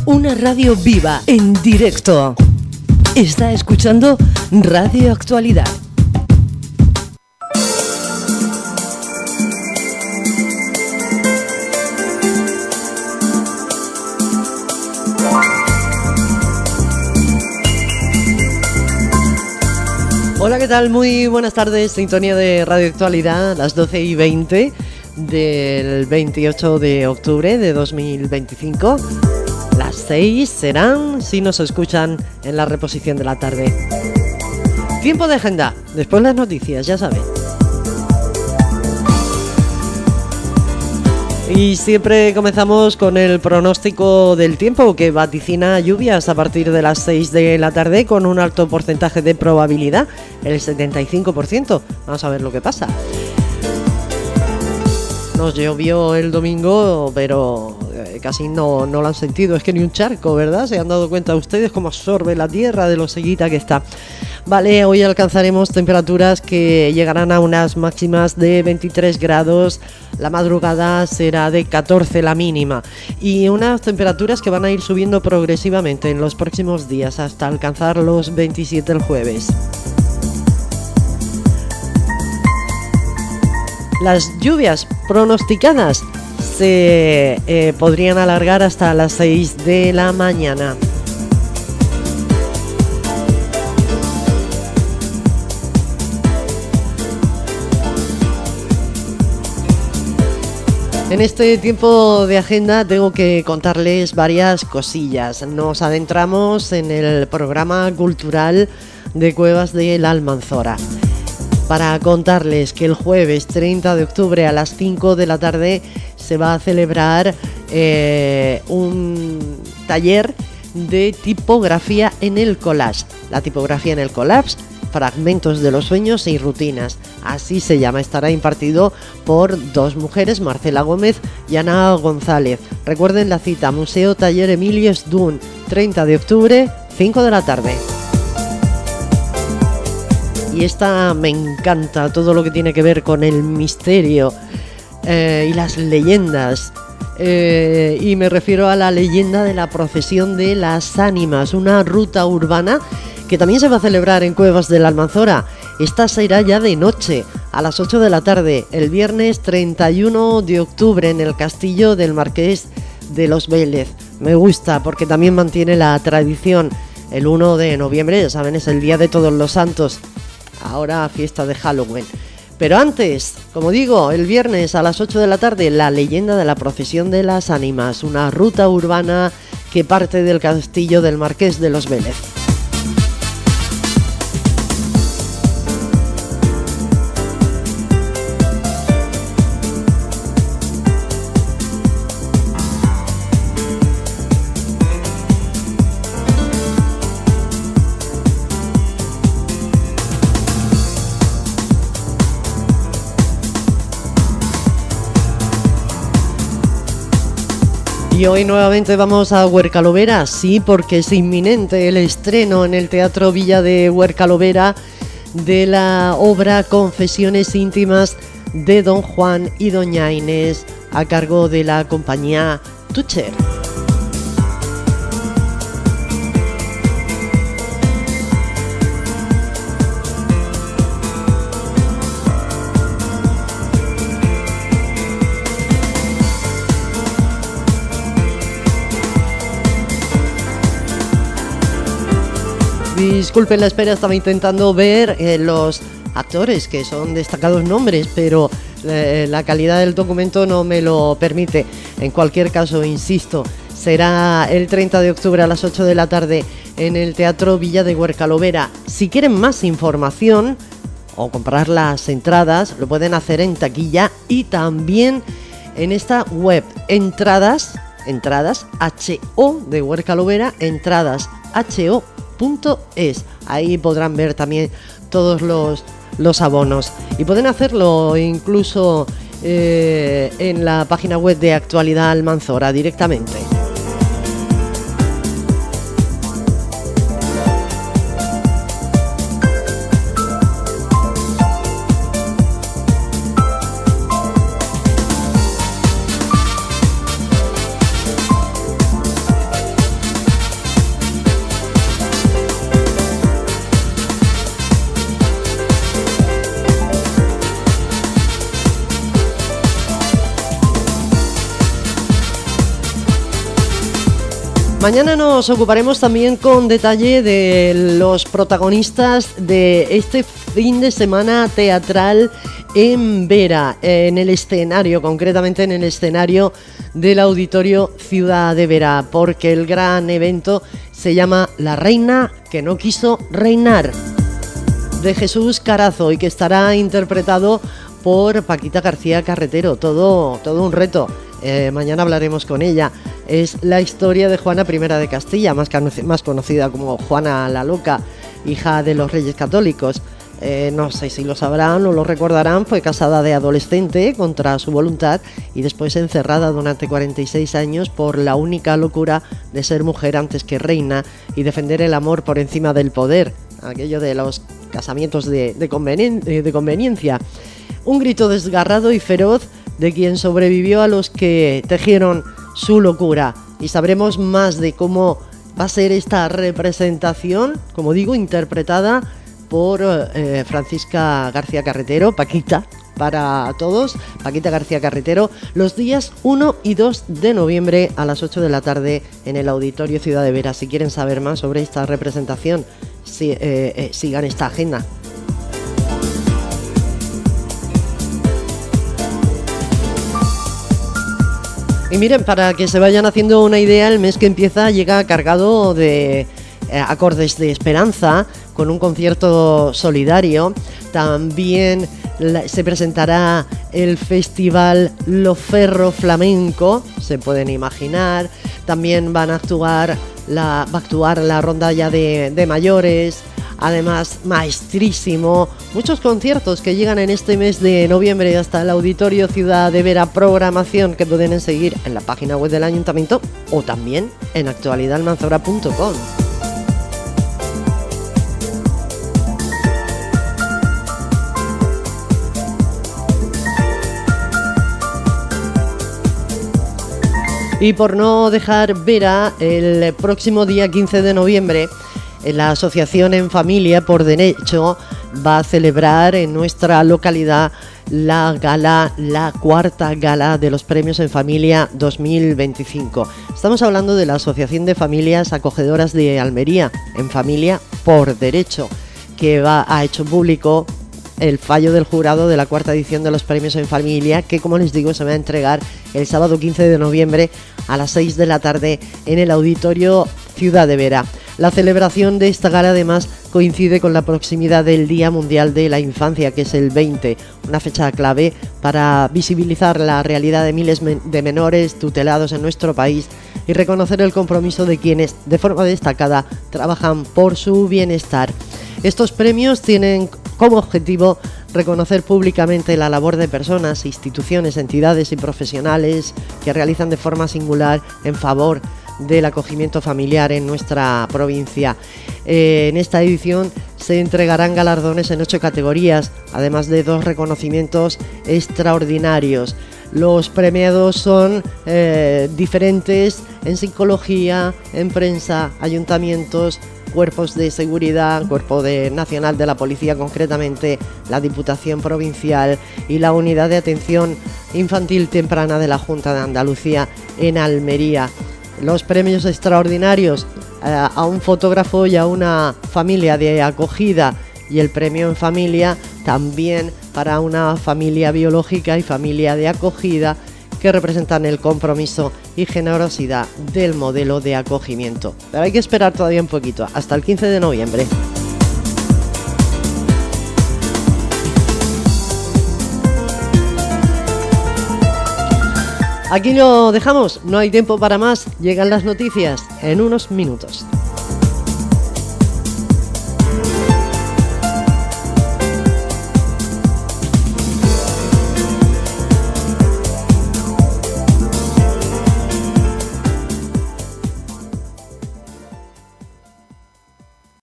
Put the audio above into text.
Una radio viva, en directo. Está escuchando Radio Actualidad. Hola, ¿qué tal? Muy buenas tardes, sintonía de Radio Actualidad, las 12:20 del 28 de octubre de 2025. Las 6 serán si nos escuchan en la reposición de la tarde. Tiempo de agenda, después las noticias, ya saben. Y siempre comenzamos con el pronóstico del tiempo, que vaticina lluvias a partir de las 6 de la tarde con un alto porcentaje de probabilidad, el 75%. Vamos a ver lo que pasa. Nos llovió el domingo, pero casi no lo han sentido. Es que ni un charco, ¿verdad? ¿Se han dado cuenta ustedes cómo absorbe la tierra de lo seguita que está? Vale, hoy alcanzaremos temperaturas que llegarán a unas máximas de 23 grados. La madrugada será de 14 la mínima. Y unas temperaturas que van a ir subiendo progresivamente en los próximos días hasta alcanzar los 27 el jueves. Las lluvias pronosticadas se podrían alargar hasta las 6 de la mañana. En este tiempo de agenda tengo que contarles varias cosillas. Nos adentramos en el programa cultural de Cuevas de la Almanzora, para contarles que el jueves 30 de octubre a las 5 de la tarde se va a celebrar un taller de tipografía en el collage. La tipografía en el collage, fragmentos de los sueños y rutinas. Así se llama. Estará impartido por dos mujeres, Marcela Gómez y Ana González. Recuerden la cita, Museo Taller Emilio Sdun, 30 de octubre, 5 de la tarde. Y esta me encanta, todo lo que tiene que ver con el misterio y las leyendas. Y me refiero a la leyenda de la procesión de las ánimas, una ruta urbana que también se va a celebrar en Cuevas de la Almanzora. Esta será ya de noche, a las 8 de la tarde, el viernes 31 de octubre en el Castillo del Marqués de los Vélez. Me gusta porque también mantiene la tradición. El 1 de noviembre, ya saben, es el Día de Todos los Santos. Ahora fiesta de Halloween. Pero antes, como digo, el viernes a las 8 de la tarde, la leyenda de la procesión de las ánimas, una ruta urbana que parte del Castillo del Marqués de los Vélez. Y hoy nuevamente vamos a Huercalovera, sí, porque es inminente el estreno en el Teatro Villa de Huercalovera de la obra Confesiones íntimas de Don Juan y Doña Inés, a cargo de la compañía Tucher. Disculpen la espera, estaba intentando ver los actores, que son destacados nombres, pero la calidad del documento no me lo permite. En cualquier caso, insisto, será el 30 de octubre a las 8 de la tarde en el Teatro Villa de Huercalovera. Si quieren más información o comprar las entradas, lo pueden hacer en taquilla y también en esta web, entradas HO de Huercalovera, entradas HO.es. Ahí podrán ver también todos los abonos y pueden hacerlo incluso en la página web de Actualidad Almanzora directamente. Mañana nos ocuparemos también con detalle de los protagonistas de este fin de semana teatral en Vera, en el escenario, concretamente en el escenario del Auditorio Ciudad de Vera, porque el gran evento se llama La Reina que no quiso reinar, de Jesús Carazo, y que estará interpretado por Paquita García Carretero. Todo un reto. Mañana hablaremos con ella. Es la historia de Juana I de Castilla, más conocida como Juana la Loca, hija de los Reyes Católicos. No sé si lo sabrán o lo recordarán, fue casada de adolescente contra su voluntad y después encerrada durante 46 años por la única locura de ser mujer antes que reina y defender el amor por encima del poder, aquello de los casamientos de conveniencia. Un grito desgarrado y feroz de quien sobrevivió a los que tejieron su locura, y sabremos más de cómo va a ser esta representación, como digo, interpretada por Francisca García Carretero, Paquita, para todos, Paquita García Carretero, los días 1 y 2 de noviembre a las 8 de la tarde en el Auditorio Ciudad de Vera. Si quieren saber más sobre esta representación, sigan esta agenda. Y miren, para que se vayan haciendo una idea, el mes que empieza llega cargado de acordes de esperanza, con un concierto solidario. También se presentará el festival Loferro Flamenco, se pueden imaginar. También va a actuar la rondalla de mayores. Además, maestrísimo, muchos conciertos que llegan en este mes de noviembre hasta el Auditorio Ciudad de Vera, programación que pueden seguir en la página web del Ayuntamiento o también en actualidadalmanzora.com. Y por no dejar Vera, el próximo día 15 de noviembre, la Asociación En Familia por Derecho va a celebrar en nuestra localidad la cuarta gala de los Premios En Familia 2025. Estamos hablando de la Asociación de Familias Acogedoras de Almería, En Familia por Derecho, que ha hecho público el fallo del jurado de la cuarta edición de los Premios En Familia, que, como les digo, se va a entregar el sábado 15 de noviembre a las 6 de la tarde en el Auditorio Ciudad de Vera. La celebración de esta gala además coincide con la proximidad del Día Mundial de la Infancia, que es el 20, una fecha clave para visibilizar la realidad de miles de menores tutelados en nuestro país y reconocer el compromiso de quienes, de forma destacada, trabajan por su bienestar. Estos premios tienen como objetivo reconocer públicamente la labor de personas, instituciones, entidades y profesionales que realizan de forma singular en favor del acogimiento familiar en nuestra provincia. En esta edición se entregarán galardones en 8 categorías, además de 2 reconocimientos extraordinarios. Los premiados son diferentes en psicología, en prensa, ayuntamientos, cuerpos de seguridad, Cuerpo Nacional de la Policía, concretamente la Diputación Provincial y la Unidad de Atención Infantil Temprana de la Junta de Andalucía en Almería. Los premios extraordinarios a un fotógrafo y a una familia de acogida, y el premio En Familia también para una familia biológica y familia de acogida, que representan el compromiso y generosidad del modelo de acogimiento. Pero hay que esperar todavía un poquito, hasta el 15 de noviembre. Aquí lo dejamos, no hay tiempo para más, llegan las noticias en unos minutos.